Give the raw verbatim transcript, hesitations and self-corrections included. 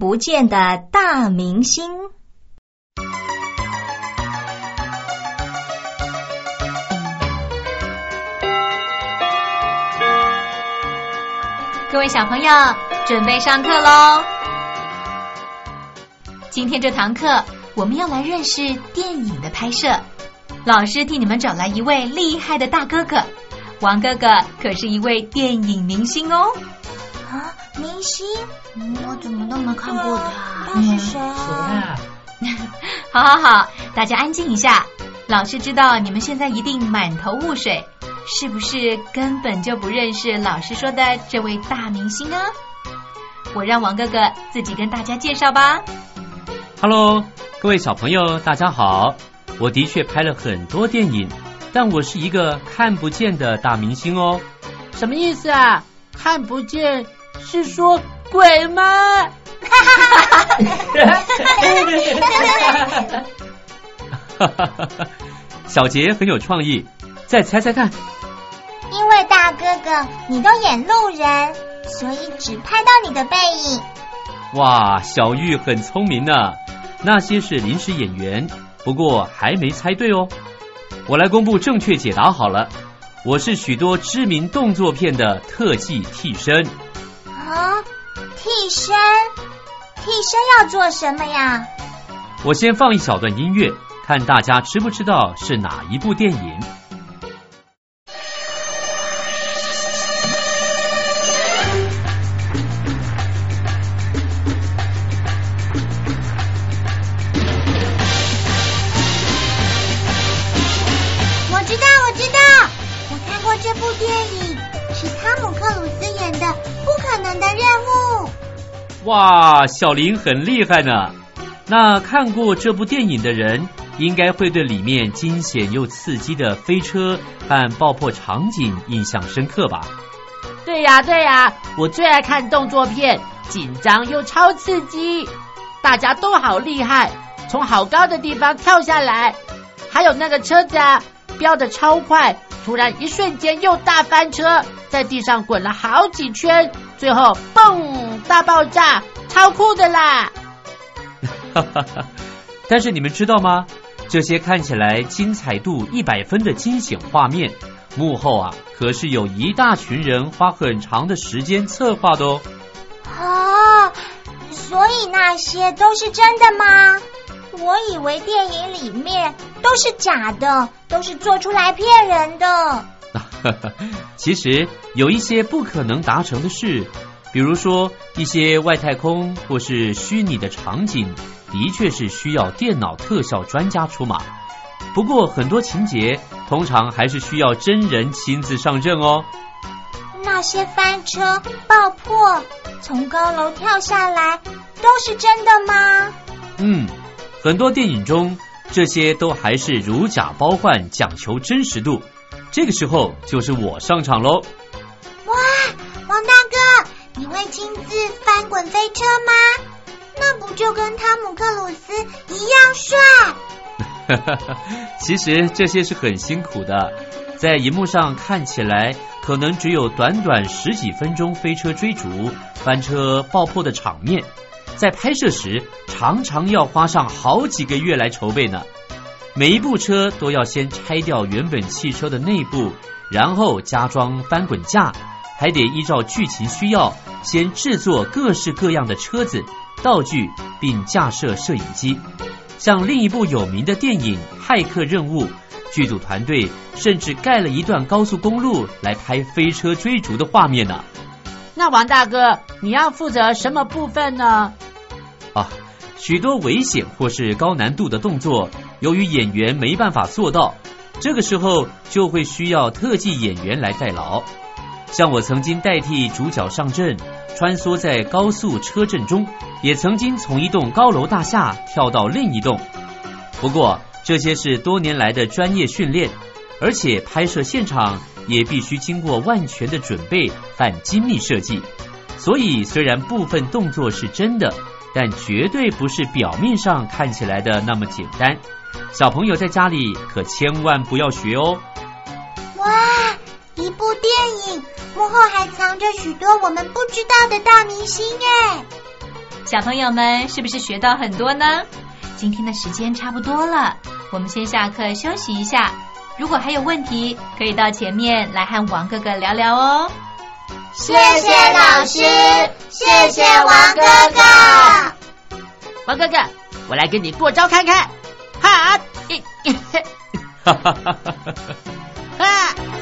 不见的大明星。 各位小朋友，准备上课咯！今天这堂课我们要来认识电影的拍摄。老师替你们找来一位厉害的大哥哥，王哥哥可是一位电影明星哦。 啊，明星？我怎么都没看过他？ 他是谁啊？ 好好好，大家安静一下。老师知道你们现在一定满头雾水，是不是根本就不认识老师说的这位大明星啊？我让王哥哥自己跟大家介绍吧。 Hello， 各位小朋友，大家好。我的确拍了很多电影，但我是一个看不见的大明星哦。 什么意思啊？看不见是说鬼吗？ 小杰很有创意，再猜猜看。 因为大哥哥你都演路人，所以只拍到你的背影。 哇，小玉很聪明呢。那些是临时演员，不过还没猜对哦。我来公布正确解答好了。我是许多知名动作片的特技替身。 啊，替身？替身要做什么呀？ 我先放一小段音乐，看大家知不知道是哪一部电影。 这部电影是汤姆克鲁斯演的《不可能的任务》。 哇，小林很厉害呢。那看过这部电影的人，应该会对里面惊险又刺激的飞车和爆破场景印象深刻吧？ 对呀对呀，我最爱看动作片，紧张又超刺激，大家都好厉害，从好高的地方跳下来，还有那个车子啊，飙得超快，突然一瞬间又大翻车，在地上滚了好几圈，最后嘣，大爆炸，超酷的啦！ 但是你们知道吗？这些看起来精彩度一百分的惊险画面，幕后啊，可是有一大群人花很长的时间策划的哦。 啊，所以那些都是真的吗？我以为电影里面都是假的，都是做出来骗人的。 其实有一些不可能达成的事，比如说一些外太空或是虚拟的场景，的确是需要电脑特效专家出马。不过很多情节通常还是需要真人亲自上阵哦。 那些翻车、爆破、从高楼跳下来，都是真的吗？ 嗯。很多电影中，这些都还是如假包换，讲求真实度。这个时候就是我上场咯。 哇，王大哥，你会亲自翻滚飞车吗？那不就跟汤姆克鲁斯一样帅？ 其实这些是很辛苦的，在荧幕上看起来可能只有短短十几分钟飞车追逐、翻车、爆破的场面，在拍摄时常常要花上好几个月来筹备呢。每一部车都要先拆掉原本汽车的内部，然后加装翻滚架，还得依照剧情需要先制作各式各样的车子、道具，并架设摄影机。像另一部有名的电影《骇客任务》，剧组团队甚至盖了一段高速公路来拍飞车追逐的画面呢。 那王大哥，你要负责什么部分呢？ 啊，许多危险或是高难度的动作，由于演员没办法做到，这个时候就会需要特技演员来代劳。像我曾经代替主角上阵，穿梭在高速车阵中，也曾经从一栋高楼大厦跳到另一栋。不过这些是多年来的专业训练，而且拍摄现场也必须经过万全的准备和精密设计。所以虽然部分动作是真的，但绝对不是表面上看起来的那么简单。小朋友在家里可千万不要学哦。 哇，一部电影幕后还藏着许多我们不知道的大明星耶。 小朋友们是不是学到很多呢？今天的时间差不多了，我们先下课休息一下。如果还有问题，可以到前面来和王哥哥聊聊哦。 谢谢老师，谢谢王哥哥。 王哥哥，我来跟你过招看看。哈，哈哈哈哈哈。